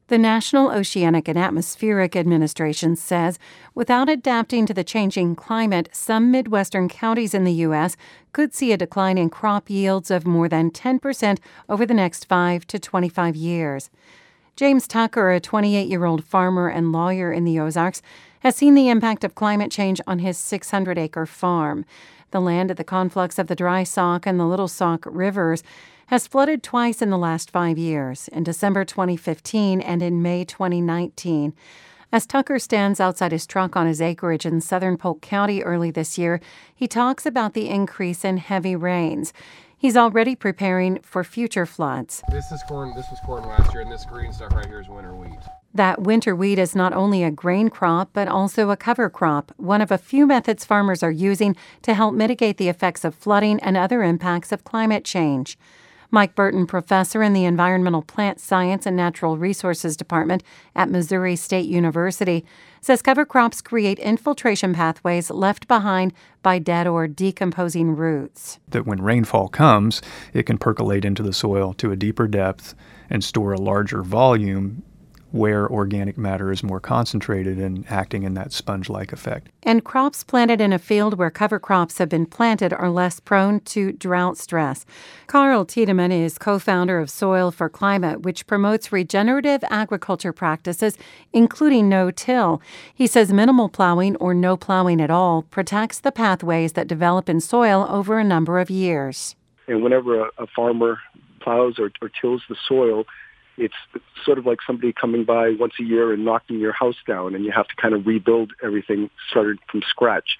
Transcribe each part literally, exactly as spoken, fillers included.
The National Oceanic and Atmospheric Administration says without adapting to the changing climate, some Midwestern counties in the U S could see a decline in crop yields of more than ten percent over the next five to twenty-five years. James Tucker, a twenty-eight-year-old farmer and lawyer in the Ozarks, has seen the impact of climate change on his six hundred acre farm. The land at the conflux of the Dry Sauk and the Little Sauk rivers has flooded twice in the last five years, in December twenty fifteen and in May twenty nineteen. As Tucker stands outside his truck on his acreage in southern Polk County early this year, he talks about the increase in heavy rains. He's already preparing for future floods. This is corn. This was corn last year, and this green stuff right here is winter wheat. That winter wheat is not only a grain crop, but also a cover crop, one of a few methods farmers are using to help mitigate the effects of flooding and other impacts of climate change. Mike Burton, professor in the Environmental Plant Science and Natural Resources Department at Missouri State University, says cover crops create infiltration pathways left behind by dead or decomposing roots. That when rainfall comes, it can percolate into the soil to a deeper depth and store a larger volume where organic matter is more concentrated and acting in that sponge-like effect. And crops planted in a field where cover crops have been planted are less prone to drought stress. Carl Tiedemann is co-founder of Soil for Climate, which promotes regenerative agriculture practices, including no-till. He says minimal plowing or no plowing at all protects the pathways that develop in soil over a number of years. And whenever a, a farmer plows or, or tills the soil, it's sort of like somebody coming by once a year and knocking your house down, and you have to kind of rebuild everything started from scratch.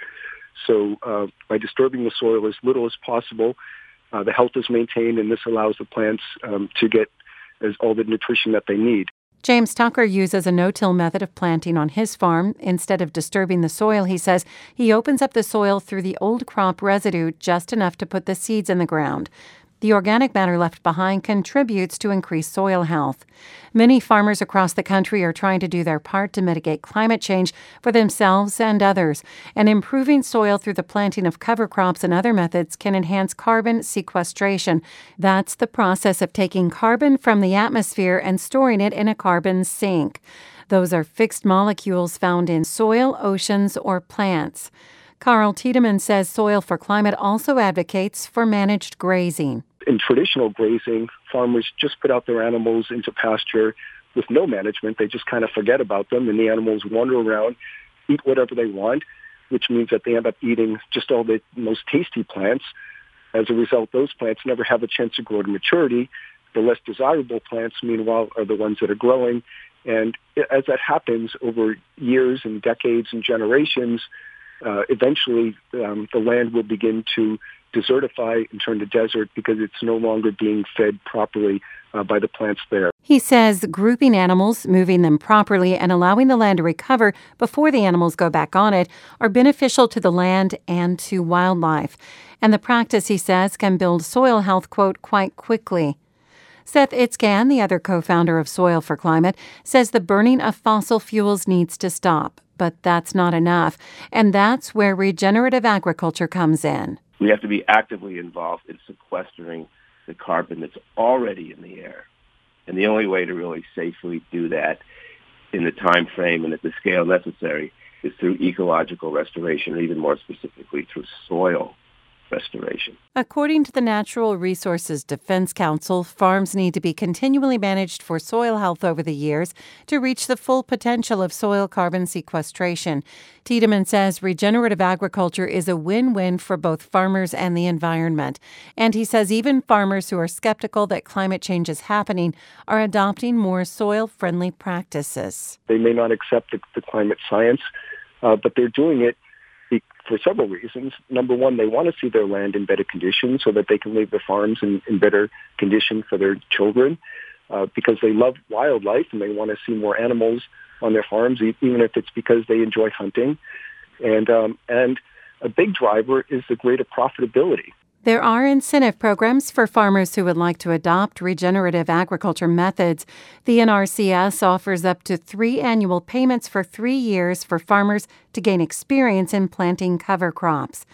So uh, by disturbing the soil as little as possible, uh, the health is maintained, and this allows the plants um, to get as all the nutrition that they need. James Tucker uses a no-till method of planting on his farm. Instead of disturbing the soil, he says, he opens up the soil through the old crop residue just enough to put the seeds in the ground. The organic matter left behind contributes to increased soil health. Many farmers across the country are trying to do their part to mitigate climate change for themselves and others, and improving soil through the planting of cover crops and other methods can enhance carbon sequestration. That's the process of taking carbon from the atmosphere and storing it in a carbon sink. Those are fixed molecules found in soil, oceans, or plants. Carl Tiedemann says Soil for Climate also advocates for managed grazing. In traditional grazing, farmers just put out their animals into pasture with no management. They just kind of forget about them, and the animals wander around, eat whatever they want, which means that they end up eating just all the most tasty plants. As a result, those plants never have a chance to grow to maturity. The less desirable plants, meanwhile, are the ones that are growing. And as that happens over years and decades and generations, Uh, eventually, um, the land will begin to desertify and turn to desert because it's no longer being fed properly uh, by the plants there. He says grouping animals, moving them properly, and allowing the land to recover before the animals go back on it are beneficial to the land and to wildlife. And the practice, he says, can build soil health, quote, quite quickly. Seth Itzkan, the other co-founder of Soil for Climate, says the burning of fossil fuels needs to stop. But that's not enough, and that's where regenerative agriculture comes in. We have to be actively involved in sequestering the carbon that's already in the air. And the only way to really safely do that in the time frame and at the scale necessary is through ecological restoration, or even more specifically through soil restoration. According to the Natural Resources Defense Council, farms need to be continually managed for soil health over the years to reach the full potential of soil carbon sequestration. Tiedemann says regenerative agriculture is a win-win for both farmers and the environment. And he says even farmers who are skeptical that climate change is happening are adopting more soil-friendly practices. They may not accept the, the climate science, uh, but they're doing it for several reasons. Number one, they want to see their land in better condition so that they can leave their farms in, in better condition for their children, uh, because they love wildlife and they want to see more animals on their farms, even if it's because they enjoy hunting. And um, and a big driver is the greater profitability. There are incentive programs for farmers who would like to adopt regenerative agriculture methods. The N R C S offers up to three annual payments for three years for farmers to gain experience in planting cover crops.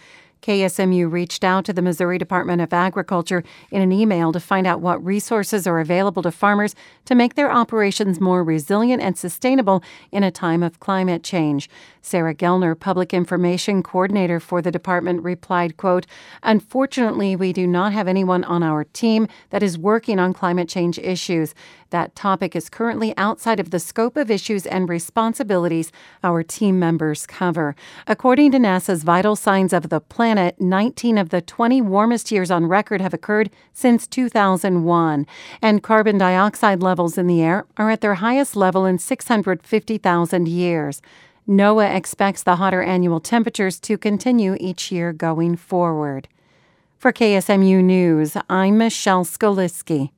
K S M U reached out to the Missouri Department of Agriculture in an email to find out what resources are available to farmers to make their operations more resilient and sustainable in a time of climate change. Sarah Gellner, Public Information Coordinator for the department, replied, quote, "Unfortunately, we do not have anyone on our team that is working on climate change issues. That topic is currently outside of the scope of issues and responsibilities our team members cover." According to NASA's Vital Signs of the Planet, nineteen of the twenty warmest years on record have occurred since two thousand one, and carbon dioxide levels in the air are at their highest level in six hundred fifty thousand years. NOAA expects the hotter annual temperatures to continue each year going forward. For K S M U News, I'm Michelle Skoliski.